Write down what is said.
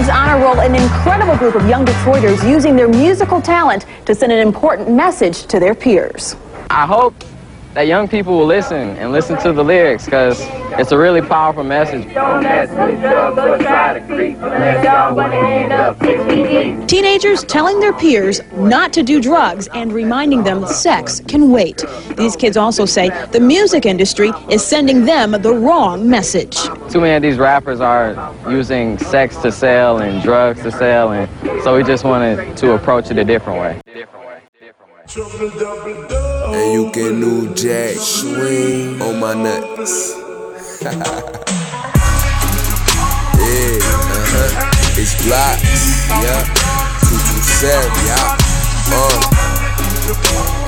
Teenage Honor Roll, an incredible group of young Detroiters using their musical talent to send an important message to their peers. I hope that young people will listen and listen to the lyrics, because it's a really powerful message. Teenagers telling their peers not to do drugs and reminding them sex can wait. These kids also say the music industry is sending them the wrong message. Too many of these rappers are using sex to sell and drugs to sell, and so we just wanted to approach it a different way. And you can New Jack swing on my nuts. Yeah, it's blocks, yeah. 227, yeah.